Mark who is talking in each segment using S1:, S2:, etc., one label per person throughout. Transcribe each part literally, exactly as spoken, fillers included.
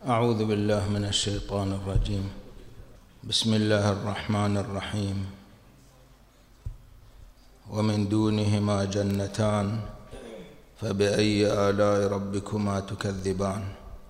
S1: أعوذ بالله من الشيطان الرجيم. بسم الله الرحمن الرحيم. ومن دونهما جنتان فبأي آلاء ربكما تكذبان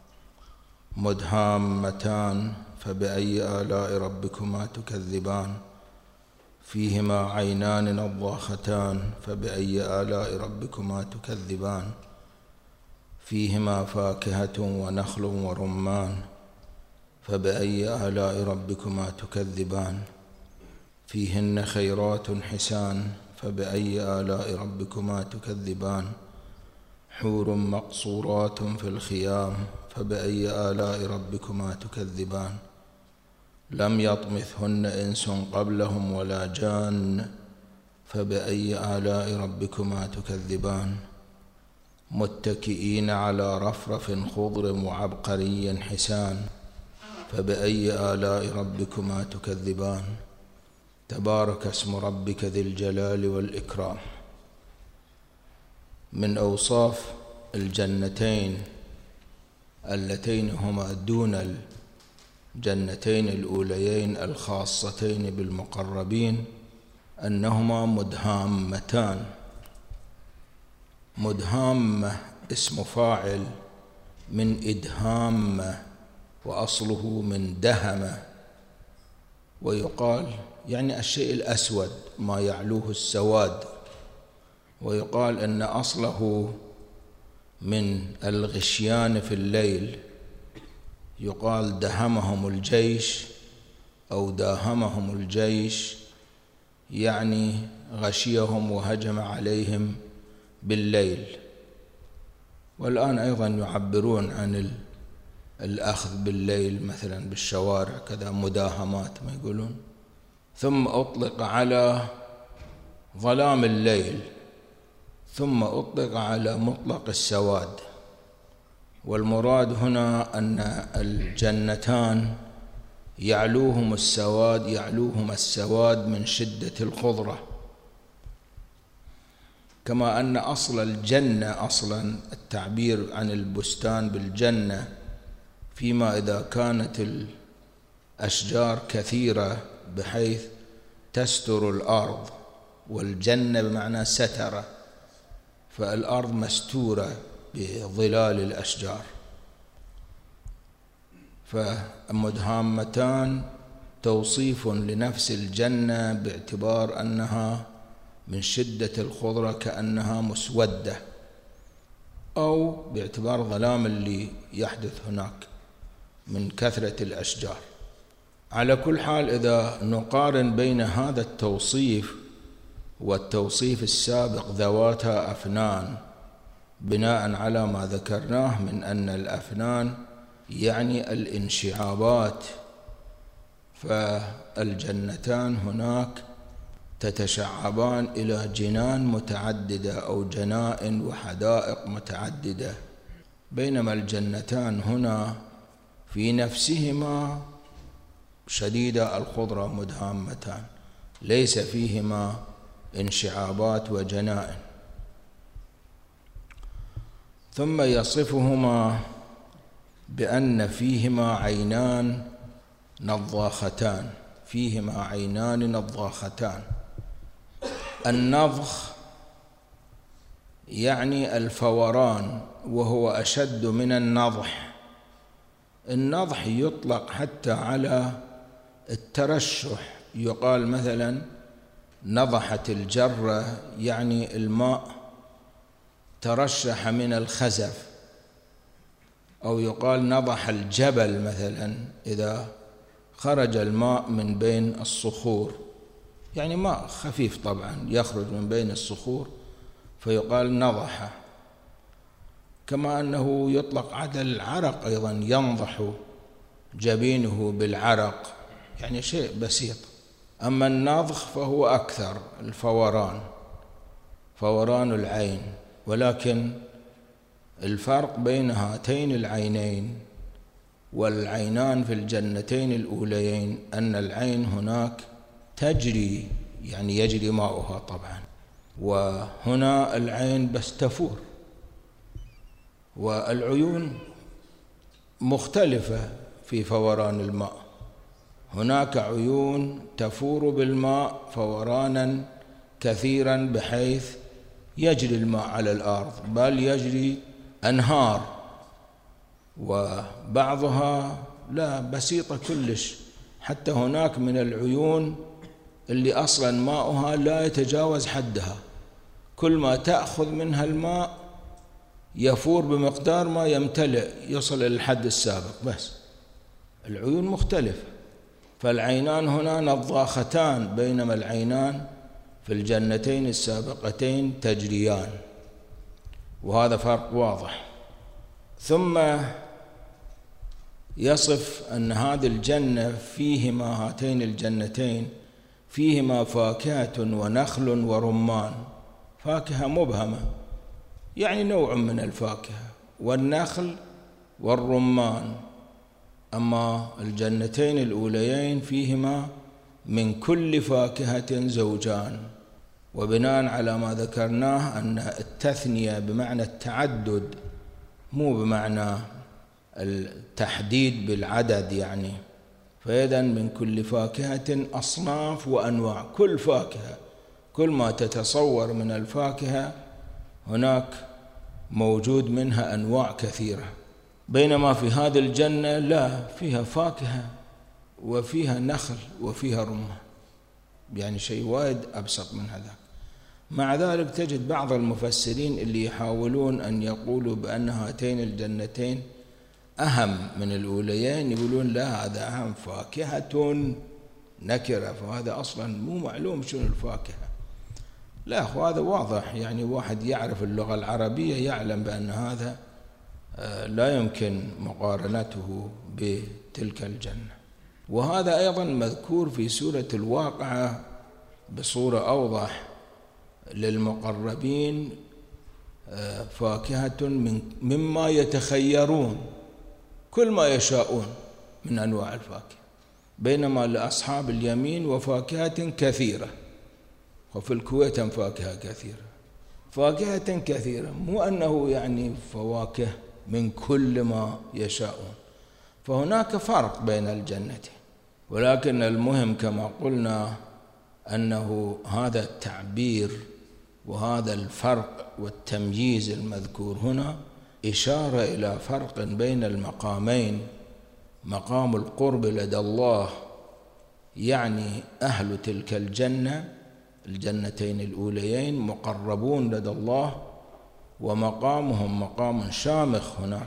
S1: مدهامتان فبأي آلاء ربكما تكذبان فيهما عينان نضاختان فبأي آلاء ربكما تكذبان فيهما فاكهة ونخل ورمان فبأي آلاء ربكما تكذبان فيهن خيرات حسان فبأي آلاء ربكما تكذبان حور مقصورات في الخيام فبأي آلاء ربكما تكذبان لم يطمثهن إنس قبلهم ولا جان فبأي آلاء ربكما تكذبان متكئين على رفرف خضر وعبقري حسان فبأي آلاء ربكما تكذبان تبارك اسم ربك ذي الجلال والإكرام. من أوصاف الجنتين اللتين هما دون الجنتين الأوليين الخاصتين بالمقربين أنهما مدهامتان. مدهامة اسم فاعل من إدهام وأصله من دهم، ويقال يعني الشيء الأسود ما يعلوه السواد، ويقال أن أصله من الغشيان في الليل، يقال دهمهم الجيش أو داهمهم الجيش، يعني غشيهم وهجم عليهم بالليل. والآن أيضا يعبرون عن الأخذ بالليل مثلا بالشوارع كذا مداهمات ما يقولون. ثم أطلق على ظلام الليل، ثم أطلق على مطلق السواد. والمراد هنا أن الجنتان يعلوهم السواد يعلوهم السواد من شدة الخضرة، كما أن أصل الجنة أصلا التعبير عن البستان بالجنة فيما إذا كانت الأشجار كثيرة بحيث تستر الأرض، والجنة بمعنى سترة، فالأرض مستورة بظلال الأشجار. فمدهامتان توصيف لنفس الجنة باعتبار أنها من شدة الخضرة كأنها مسودة، أو باعتبار ظلام اللي يحدث هناك من كثرة الأشجار. على كل حال إذا نقارن بين هذا التوصيف والتوصيف السابق ذواتا أفنان، بناء على ما ذكرناه من أن الأفنان يعني الانشعابات، فالجنتان هناك تتشعبان إلى جنان متعددة أو جنائن وحدائق متعددة، بينما الجنتان هنا في نفسهما شديدة الخضرة مدهامتان، ليس فيهما انشعابات وجنائن. ثم يصفهما بأن فيهما عينان نضاختان فيهما عينان نضاختان. النضخ يعني الفوران، وهو أشد من النضح. النضح يطلق حتى على الترشح، يقال مثلا نضحت الجرة، يعني الماء ترشح من الخزف، أو يقال نضح الجبل مثلا إذا خرج الماء من بين الصخور، يعني ماء خفيف طبعا يخرج من بين الصخور فيقال نضح. كما أنه يطلق على العرق أيضا، ينضح جبينه بالعرق، يعني شيء بسيط. أما النضخ فهو أكثر، الفوران، فوران العين. ولكن الفرق بين هاتين العينين والعينان في الجنتين الأوليين أن العين هناك تجري، يعني يجري ماؤها طبعا، وهنا العين بس تفور. والعيون مختلفة في فوران الماء. هناك عيون تفور بالماء فورانا كثيرا بحيث يجري الماء على الأرض، بل يجري أنهار، وبعضها لا بسيطة كلش. حتى هناك من العيون اللي أصلا ماؤها لا يتجاوز حدها، كل ما تأخذ منها الماء يفور بمقدار ما يمتلئ يصل إلى الحد السابق. بس العيون مختلفة. فالعينان هنا نضاختان، بينما العينان في الجنتين السابقتين تجريان، وهذا فرق واضح. ثم يصف أن هذه الجنة فيهما، هاتين الجنتين فيهما فاكهة ونخل ورمان. فاكهة مبهمة يعني نوع من الفاكهة، والنخل والرمان. أما الجنتين الأوليين فيهما من كل فاكهة زوجان. وبناء على ما ذكرناه أن التثنية بمعنى التعدد، مو بمعنى التحديد بالعدد يعني. فإذا من كل فاكهة أصناف وأنواع، كل فاكهة، كل ما تتصور من الفاكهة هناك موجود منها أنواع كثيرة. بينما في هذه الجنة لا، فيها فاكهة وفيها نخل وفيها رمان، يعني شيء وايد أبسط من هذا. مع ذلك تجد بعض المفسرين اللي يحاولون أن يقولوا بأن هاتين الجنتين أهم من الأوليين، يقولون لا، هذا أهم، فاكهة نكرة، فهذا أصلا مو معلوم شنو الفاكهة. لا، هذا واضح، يعني واحد يعرف اللغة العربية يعلم بأن هذا لا يمكن مقارنته بتلك الجنة. وهذا أيضا مذكور في سورة الواقعة بصورة أوضح. للمقربين فاكهة من مما يتخيرون، كل ما يشاءون من أنواع الفاكهة. بينما لأصحاب اليمين وفاكهة كثيرة، وفي الكويت فاكهة كثيرة، فاكهة كثيرة، مو أنه يعني فواكه من كل ما يشاءون. فهناك فرق بين الجنتين، ولكن المهم كما قلنا أنه هذا التعبير وهذا الفرق والتمييز المذكور هنا إشارة إلى فرق بين المقامين. مقام القرب لدى الله، يعني أهل تلك الجنة، الجنتين الأوليين مقربون لدى الله، ومقامهم مقام شامخ هناك.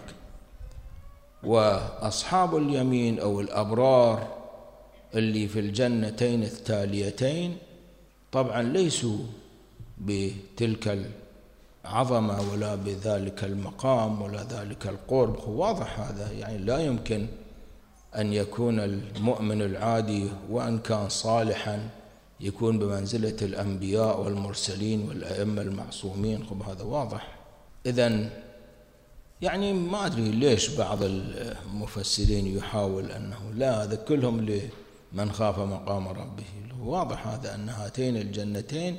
S1: وأصحاب اليمين أو الأبرار اللي في الجنتين التاليتين طبعا ليسوا بتلك العظمة ولا بذلك المقام ولا ذلك القرب. واضح هذا، يعني لا يمكن أن يكون المؤمن العادي وأن كان صالحا يكون بمنزلة الأنبياء والمرسلين والأئمة المعصومين. خب هذا واضح. إذن يعني ما أدري ليش بعض المفسرين يحاول أنه لا، هذا كلهم لمن خاف مقام ربه. واضح هذا أن هاتين الجنتين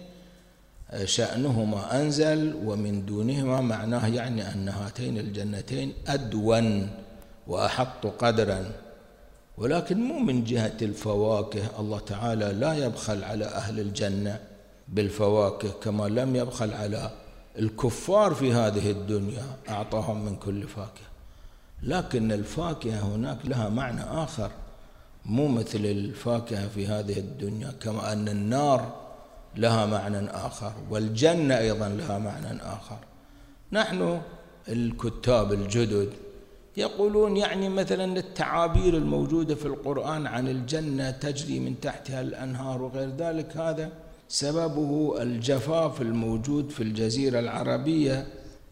S1: شأنهما أنزل ومن دونهما، معناه يعني أن هاتين الجنتين أدون وأحط قدرا. ولكن مو من جهة الفواكه، الله تعالى لا يبخل على أهل الجنة بالفواكه كما لم يبخل على الكفار في هذه الدنيا، أعطاهم من كل فاكهة. لكن الفاكهة هناك لها معنى آخر، مو مثل الفاكهة في هذه الدنيا. كما أن النار لها معنى آخر، والجنة أيضا لها معنى آخر. نحن الكتاب الجدد يقولون يعني مثلا التعابير الموجودة في القرآن عن الجنة تجري من تحتها الأنهار وغير ذلك، هذا سببه الجفاف الموجود في الجزيرة العربية،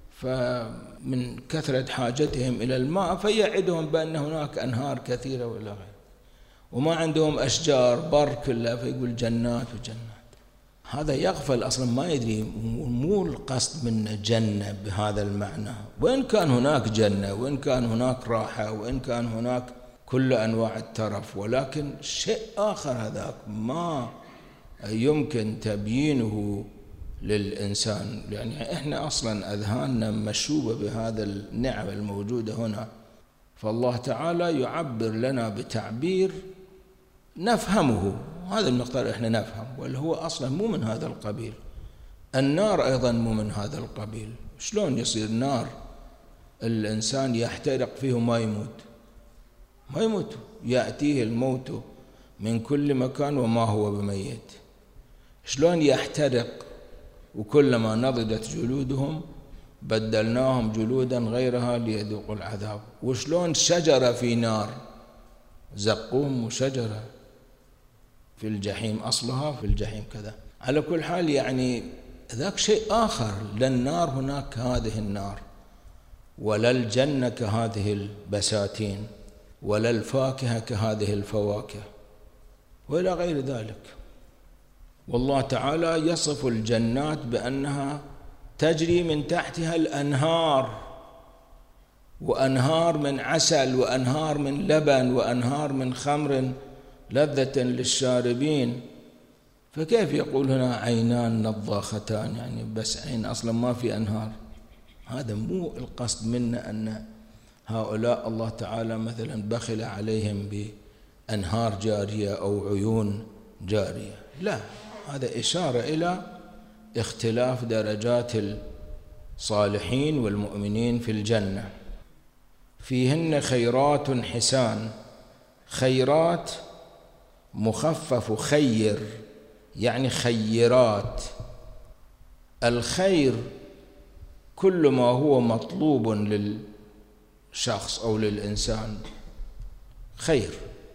S1: فمن كثرة حاجتهم إلى الماء فيعدهم بأن هناك أنهار كثيرة ولا غير، وما عندهم أشجار بر كلها، فيقول جنات وجنات. هذا يغفل أصلا، ما يدري، مو القصد من جنة بهذا المعنى. وإن كان هناك جنة، وإن كان هناك راحة، وإن كان هناك كل أنواع الترف، ولكن شيء آخر هذاك ما يمكن تبيينه للإنسان. يعني إحنا أصلا أذهاننا مشوبة بهذا النعم الموجودة هنا، فالله تعالى يعبر لنا بتعبير نفهمه، هذا المقدار احنا نفهم، واللي هو أصلا مو من هذا القبيل. النار أيضا مو من هذا القبيل. شلون يصير نار الإنسان يحترق فيه وما يموت؟ ما يموت، يأتيه الموت من كل مكان وما هو بميت. شلون يحترق وكلما نضجت جلودهم بدلناهم جلودا غيرها ليذوقوا العذاب؟ وشلون شجرة في نار، زقوم وشجرة في الجحيم، أصلها في الجحيم كذا. على كل حال يعني ذاك شيء آخر، لا النار هناك هذه النار، ولا الجنة كهذه البساتين، ولا الفاكهة كهذه الفواكه، وإلى غير ذلك. والله تعالى يصف الجنات بأنها تجري من تحتها الأنهار، وأنهار من عسل، وأنهار من لبن، وأنهار من خمر لذة للشاربين. فكيف يقول هنا عينان نضاختان؟ يعني بس عين، أصلا ما في أنهار. هذا مو القصد منا أن هؤلاء الله تعالى مثلا بخل عليهم بأنهار جارية أو عيون جارية، لا، هذا إشارة إلى اختلاف درجات الصالحين والمؤمنين في الجنة. فيهن خيرات حسان. خيرات مخفف خير، يعني خيرات. الخير كل ما هو مطلوب للشخص أو للإنسان خير.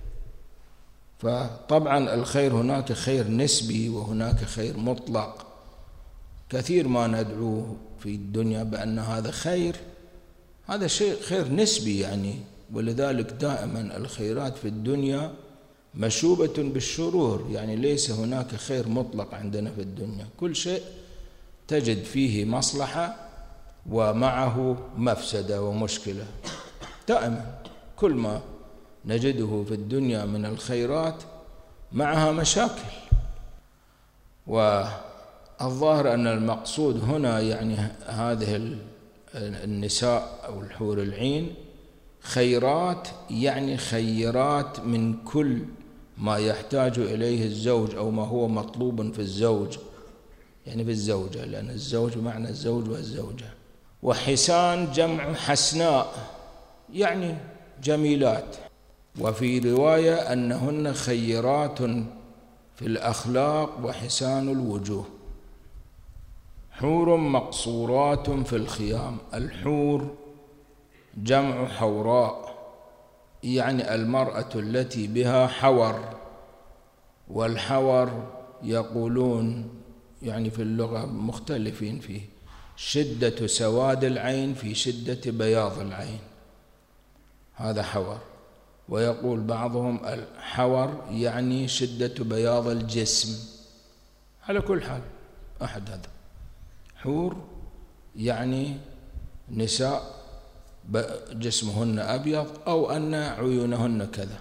S1: فطبعا الخير هناك خير نسبي وهناك خير مطلق. كثير ما ندعوه في الدنيا بأن هذا خير، هذا شيء خير نسبي يعني. ولذلك دائما الخيرات في الدنيا مشوبة بالشرور، يعني ليس هناك خير مطلق عندنا في الدنيا. كل شيء تجد فيه مصلحة ومعه مفسدة ومشكلة دائما. كل ما نجده في الدنيا من الخيرات معها مشاكل. والظاهر أن المقصود هنا يعني هذه النساء أو الحور العين خيرات، يعني خيرات من كل ما يحتاج إليه الزوج أو ما هو مطلوب في الزوج، يعني في الزوجة، لأن الزوج معنى الزوج والزوجة. وحسان جمع حسناء، يعني جميلات. وفي رواية أنهن خيرات في الأخلاق وحسان الوجوه. حور مقصورات في الخيام. الحور جمع حوراء، يعني المرأة التي بها حور. والحور يقولون يعني في اللغة مختلفين فيه، شدة سواد العين في شدة بياض العين، هذا حور. ويقول بعضهم الحور يعني شدة بياض الجسم. على كل حال أحد هذا. حور يعني نساء جسمهن أبيض أو أن عيونهن كذا.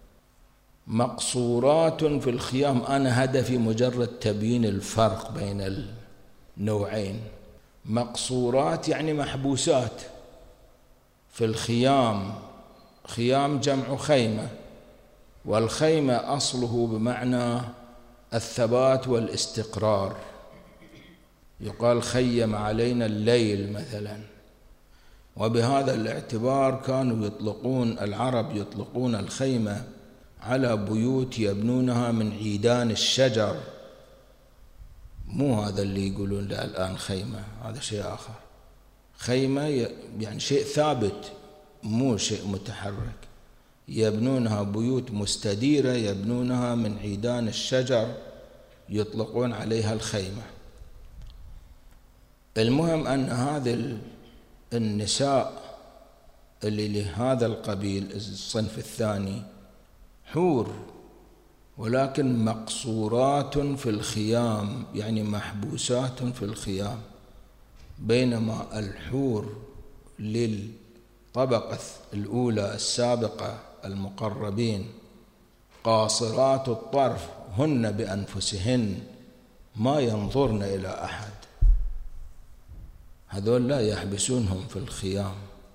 S1: مقصورات في الخيام، أنا هدفي مجرد تبيين الفرق بين النوعين. مقصورات يعني محبوسات في الخيام. خيام جمع خيمة، والخيمة أصله بمعنى الثبات والاستقرار. يقال خيم علينا الليل مثلا. وبهذا الاعتبار كانوا يطلقون العرب يطلقون الخيمة على بيوت يبنونها من عيدان الشجر. مو هذا اللي يقولون له الآن خيمة، هذا شيء آخر. خيمة يعني شيء ثابت، مو شيء متحرك. يبنونها بيوت مستديرة، يبنونها من عيدان الشجر، يطلقون عليها الخيمة. المهم أن هذه النساء اللي لهذا القبيل الصنف الثاني حور، ولكن مقصورات في الخيام، يعني محبوسات في الخيام. بينما الحور للطبقة الأولى السابقة المقربين قاصرات الطرف، هن بأنفسهن ما ينظرن إلى أحد. هذول لا يحبسونهم في الخيام،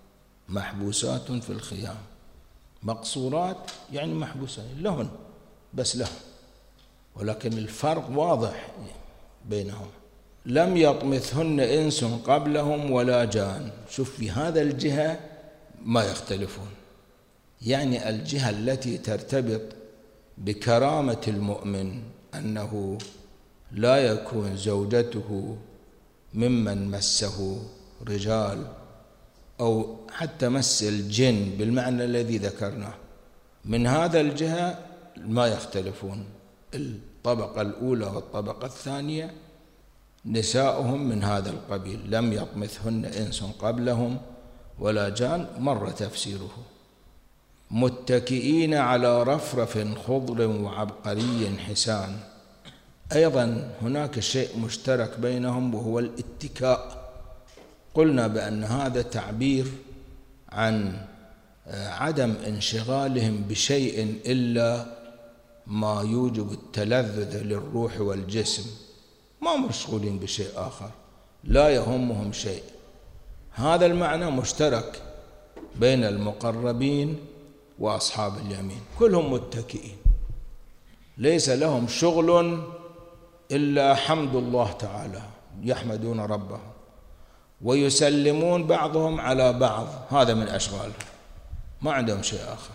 S1: محبوسات في الخيام. مقصورات يعني محبوسات لهن، بس لهم، ولكن الفرق واضح بينهم. لم يطمثهن إنس قبلهم ولا جان. شوف في هذا الجهة ما يختلفون، يعني الجهة التي ترتبط بكرامة المؤمن أنه لا يكون زوجته ممن مسه رجال أو حتى مس الجن بالمعنى الذي ذكرناه. من هذا الجهة ما يختلفون. الطبقة الأولى والطبقة الثانية نساؤهم من هذا القبيل. لم يطمثهن إنس قبلهم ولا جان، مر تفسيره. متكئين على رفرف خضر وعبقري حسان. أيضا هناك شيء مشترك بينهم وهو الاتكاء. قلنا بأن هذا تعبير عن عدم انشغالهم بشيء إلا ما يوجب التلذذ للروح والجسم، ما مشغولين بشيء آخر، لا يهمهم شيء. هذا المعنى مشترك بين المقربين وأصحاب اليمين، كلهم متكئين، ليس لهم شغل إلا حمد الله تعالى، يحمدون ربهم ويسلمون بعضهم على بعض، هذا من أشغالهم، ما عندهم شيء آخر.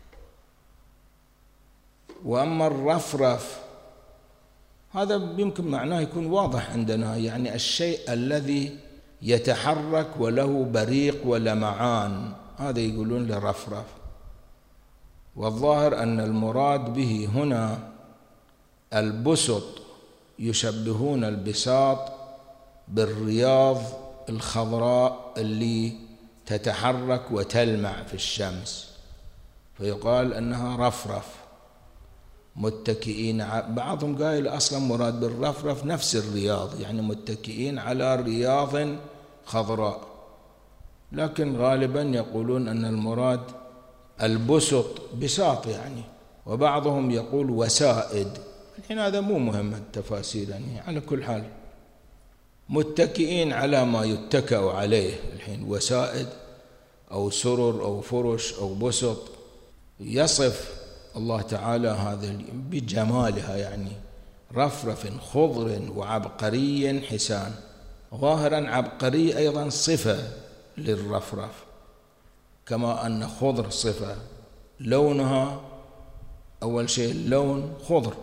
S1: وأما الرفرف هذا يمكن معناه يكون واضح عندنا، يعني الشيء الذي يتحرك وله بريق ولمعان، هذا يقولون له رفرف. والظاهر أن المراد به هنا البسط، يشبهون البساط بالرياض الخضراء اللي تتحرك وتلمع في الشمس، فيقال أنها رفرف. متكئين، بعضهم قائل أصلا مراد بالرفرف نفس الرياض، يعني متكئين على رياض خضراء، لكن غالبا يقولون أن المراد البسط، بساط يعني، وبعضهم يقول وسائد. الحين هذا مو مهم التفاسير، يعني على كل حال متكئين على ما يتكأ عليه. الحين وسائد أو سرر أو فرش أو بسط، يصف الله تعالى هذا بجمالها، يعني رفرف خضر وعبقري حسان. ظاهرا عبقري أيضا صفة للرفرف، كما أن خضر صفة. لونها أول شيء اللون خضر،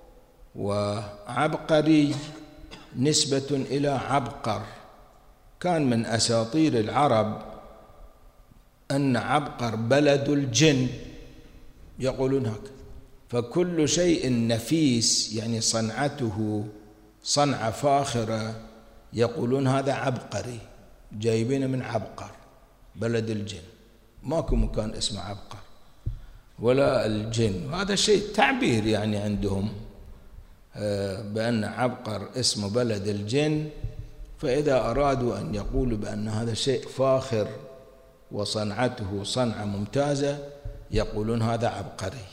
S1: وعبقري نسبة إلى عبقر. كان من أساطير العرب أن عبقر بلد الجن، يقولون هكذا. فكل شيء نفيس يعني صنعته صنعة فاخرة يقولون هذا عبقري، جايبين من عبقر بلد الجن، ماكو مكان اسمه عبقر ولا الجن. هذا شيء تعبير يعني عندهم بأن عبقر اسمه بلد الجن، فإذا أرادوا أن يقولوا بأن هذا شيء فاخر وصنعته صنعة ممتازة يقولون هذا عبقري.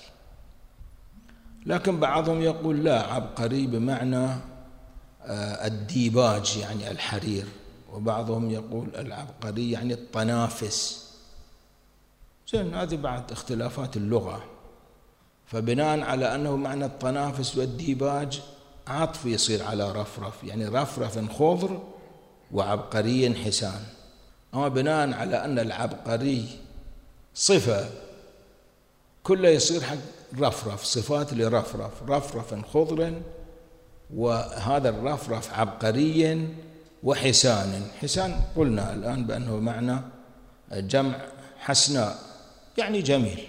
S1: لكن بعضهم يقول لا، عبقري بمعنى الديباج يعني الحرير، وبعضهم يقول العبقري يعني الطنافس. زين، هذه بعد اختلافات اللغة. فبناء على أنه معنى الطنافس والديباج عطف يصير على رفرف، يعني رفرف خضر وعبقري حسان. أما بناء على أن العبقري صفة كله يصير حق رفرف، صفات لرفرف، رفرف خضر، وهذا الرفرف عبقري وحسان. حسان قلنا الآن بأنه معنى جمع حسناء يعني جميل.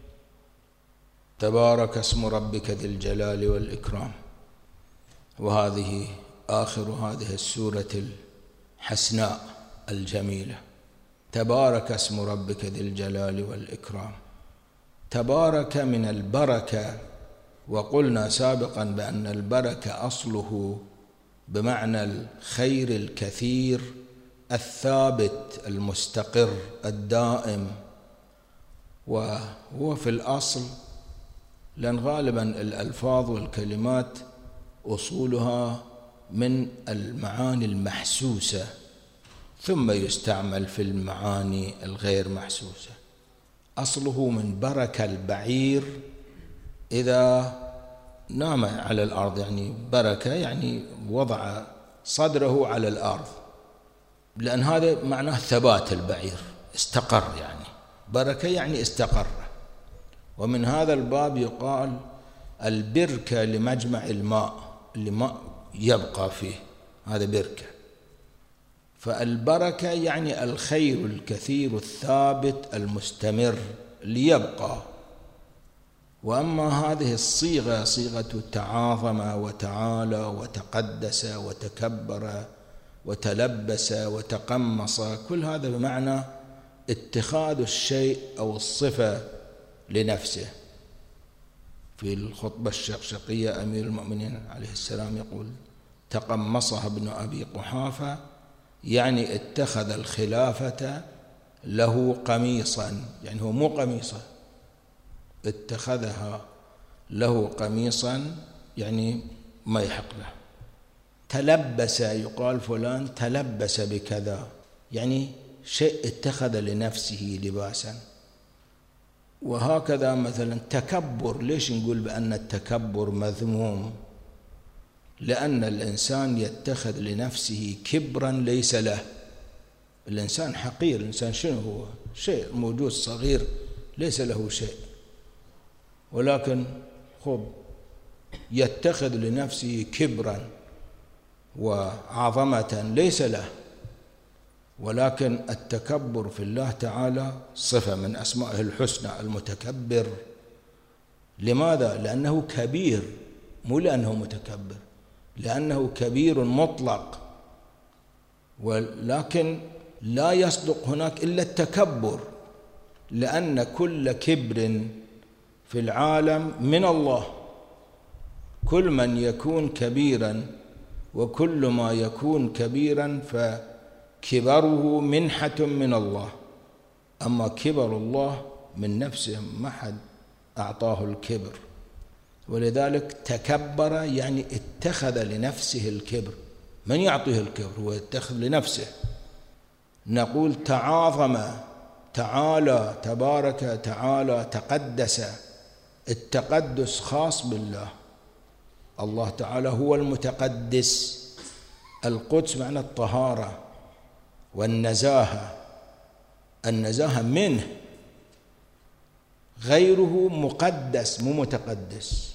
S1: تبارك اسم ربك ذي الجلال والإكرام. وهذه آخر هذه السورة الحسناء الجميلة، تبارك اسم ربك ذي الجلال والإكرام. تبارك من البركة، وقلنا سابقا بأن البركة أصله بمعنى الخير الكثير الثابت المستقر الدائم، وهو في الأصل، لأن غالبا الألفاظ والكلمات أصولها من المعاني المحسوسة، ثم يستعمل في المعاني الغير محسوسة. أصله من برك البعير إذا نام على الأرض، يعني بركة يعني وضع صدره على الأرض، لأن هذا معناه ثبات البعير، استقر، يعني بركة يعني استقر. ومن هذا الباب يقال البركة لمجمع الماء اللي ما يبقى فيه، هذا بركة. فالبركة يعني الخير الكثير الثابت المستمر ليبقى. وأما هذه الصيغة صيغة تعاظم وتعالى وتقدس وتكبر وتلبس وتقمص، كل هذا بمعنى اتخاذ الشيء أو الصفة لنفسه. في الخطبة الشقشقية أمير المؤمنين عليه السلام يقول تقمصها ابن أبي قحافة، يعني اتخذ الخلافة له قميصا، يعني هو مو قميصة، اتخذها له قميصا يعني ما يحق له. تلبس، يقال فلان تلبس بكذا، يعني شيء اتخذ لنفسه لباسا. وهكذا مثلا تكبر، ليش نقول بأن التكبر مذموم؟ لأن الإنسان يتخذ لنفسه كبرا ليس له. الإنسان حقير، الإنسان شنو هو؟ شيء موجود صغير ليس له شيء، ولكن خب يتخذ لنفسه كبرا وعظمة ليس له. ولكن التكبر في الله تعالى صفة من أسمائه الحسنى، المتكبر. لماذا؟ لأنه كبير، مو لأنه متكبر، لأنه كبير مطلق. ولكن لا يصدق هناك إلا التكبر، لأن كل كبر في العالم من الله. كل من يكون كبيرا وكل ما يكون كبيرا فكبره منحة من الله. أما كبر الله من نفسه ما حد أعطاه الكبر، ولذلك تكبر يعني اتخذ لنفسه الكبر. من يعطيه الكبر؟ هو يتخذ لنفسه. نقول تعاظم، تعالى، تبارك، تعالى، تقدس. التقدس خاص بالله، الله تعالى هو المتقدس. القدس معنى الطهارة والنزاهة، النزاهة منه، غيره مقدس مو متقدس.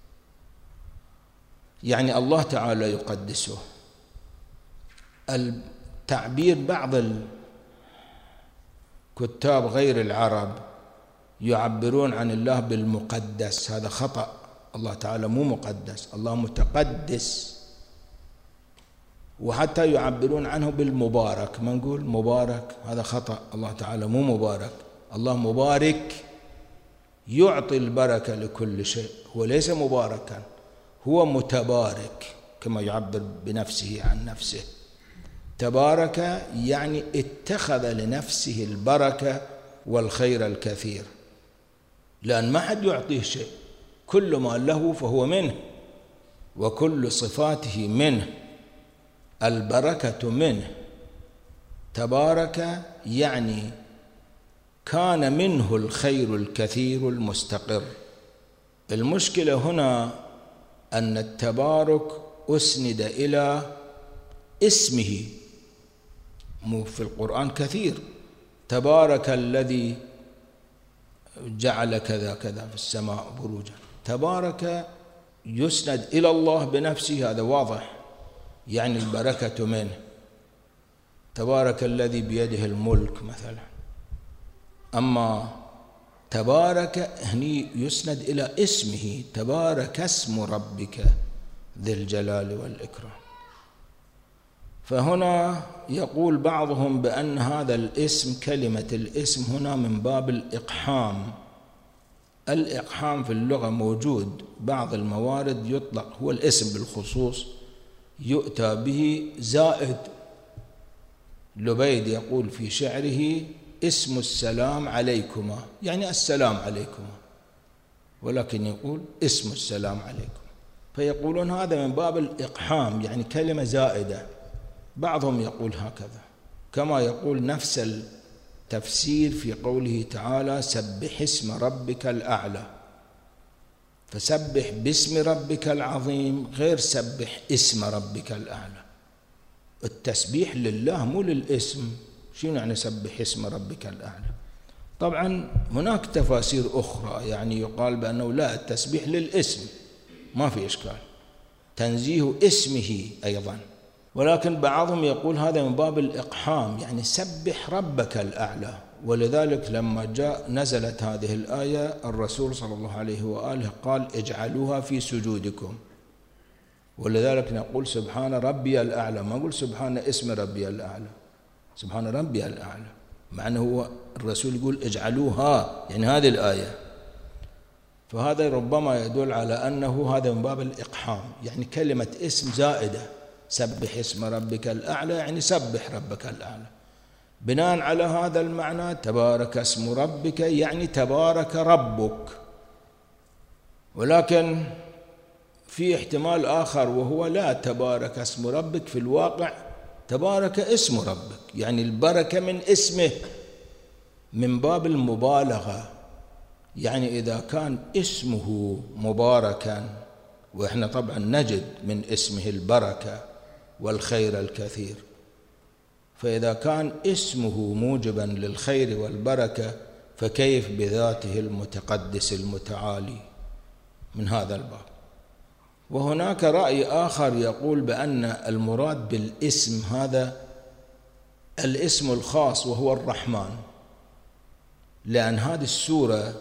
S1: يعني الله تعالى يقدسه. التعبير بعض الكتاب غير العرب يعبرون عن الله بالمقدس، هذا خطأ. الله تعالى مو مقدس، الله متقدس. وحتى يعبرون عنه بالمبارك، ما نقول مبارك، هذا خطأ. الله تعالى مو مبارك، الله مبارك، يعطي البركة لكل شيء. هو ليس مباركا، هو متبارك كما يعبر بنفسه عن نفسه. تبارك يعني اتخذ لنفسه البركة والخير الكثير، لأن ما حد يعطيه شيء، كل ما له فهو منه، وكل صفاته منه، البركة منه. تبارك يعني كان منه الخير الكثير المستقر. المشكلة هنا أن التبارك أسند إلى اسمه، مو في القرآن كثير. تبارك الذي جعل كذا كذا في السماء بروجا. تبارك يسند إلى الله بنفسه، هذا واضح، يعني البركة منه. تبارك الذي بيده الملك مثلا. أما تبارك هني يسند إلى اسمه، تبارك اسم ربك ذي الجلال والإكرام. فهنا يقول بعضهم بأن هذا الاسم، كلمة الاسم هنا من باب الإقحام. الإقحام في اللغة موجود، بعض الموارد يطلق هو الاسم بالخصوص، يؤتى به زائد. لبيد يقول في شعره اسم السلام عليكما، يعني السلام عليكما، ولكن يقول اسم السلام عليكم. فيقولون هذا من باب الإقحام، يعني كلمة زائدة. بعضهم يقول هكذا. كما يقول نفس التفسير في قوله تعالى سبح اسم ربك الأعلى. فسبح باسم ربك العظيم غير سبح اسم ربك الأعلى. التسبيح لله مو للاسم. شنو يعني سبح اسم ربك الأعلى؟ طبعا هناك تفاسير أخرى، يعني يقال بأنه لا، التسبيح للاسم ما في إشكال، تنزيه اسمه أيضا، ولكن بعضهم يقول هذا من باب الإقحام، يعني سبح ربك الأعلى. ولذلك لما جاء نزلت هذه الآية الرسول صلى الله عليه وآله قال اجعلوها في سجودكم، ولذلك نقول سبحان ربي الأعلى، ما نقول سبحان اسم ربي الأعلى، سبحان ربي الأعلى، مع أنه هو الرسول يقول اجعلوها، يعني هذه الآية. فهذا ربما يدل على أنه هذا من باب الإقحام، يعني كلمة اسم زائدة، سبح اسم ربك الأعلى يعني سبح ربك الأعلى. بناء على هذا المعنى تبارك اسم ربك يعني تبارك ربك. ولكن في احتمال آخر وهو لا، تبارك اسم ربك في الواقع تبارك اسم ربك، يعني البركة من اسمه، من باب المبالغة. يعني إذا كان اسمه مباركا، وإحنا طبعا نجد من اسمه البركة والخير الكثير، فإذا كان اسمه موجبا للخير والبركة فكيف بذاته المتقدس المتعالي من هذا الباب. وهناك رأي آخر يقول بأن المراد بالاسم هذا الاسم الخاص وهو الرحمن، لأن هذه السورة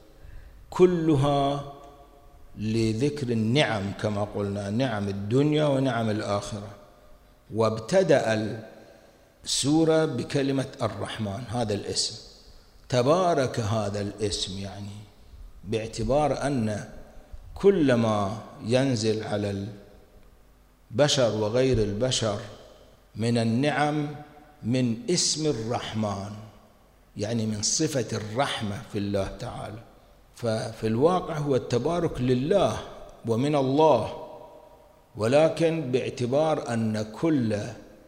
S1: كلها لذكر النعم كما قلنا، نعم الدنيا ونعم الآخرة، وابتدأ السورة بكلمة الرحمن هذا الاسم. تبارك هذا الاسم يعني باعتبار أن كل ما ينزل على البشر وغير البشر من النعم من اسم الرحمن، يعني من صفة الرحمة في الله تعالى. ففي الواقع هو التبارك لله ومن الله، ولكن باعتبار أن كل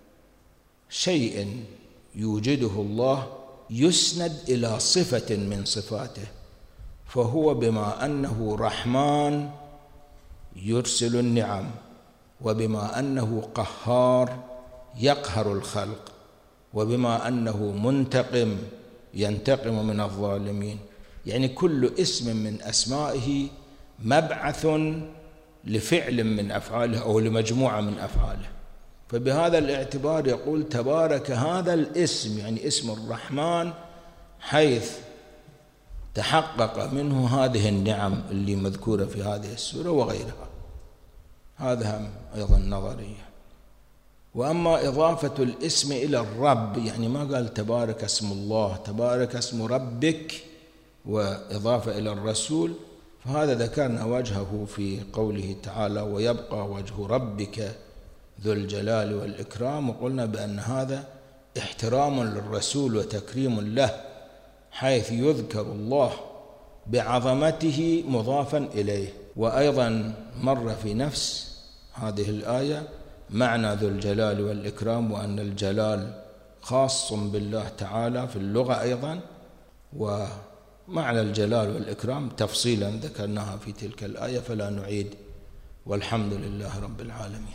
S1: شيء يوجده الله يسند إلى صفة من صفاته، فهو بما أنه رحمن يرسل النعم، وبما أنه قهار يقهر الخلق، وبما أنه منتقم ينتقم من الظالمين. يعني كل اسم من أسمائه مبعث لفعل من أفعاله أو لمجموعة من أفعاله. فبهذا الاعتبار يقول تبارك هذا الاسم، يعني اسم الرحمن، حيث تحقق منه هذه النعم اللي مذكورة في هذه السورة وغيرها. هذا هم أيضا نظرية. وأما إضافة الاسم إلى الرب، يعني ما قال تبارك اسم الله، تبارك اسم ربك، وإضافة إلى الرسول، فهذا ذكرنا وجهه في قوله تعالى ويبقى وجه ربك ذو الجلال والإكرام، وقلنا بأن هذا احترام للرسول وتكريم له، حيث يذكر الله بعظمته مضافا إليه. وأيضا مر في نفس هذه الآية معنى ذو الجلال والإكرام، وأن الجلال خاص بالله تعالى في اللغة أيضا، ومعنى الجلال والإكرام تفصيلا ذكرناها في تلك الآية فلا نعيد، والحمد لله رب العالمين.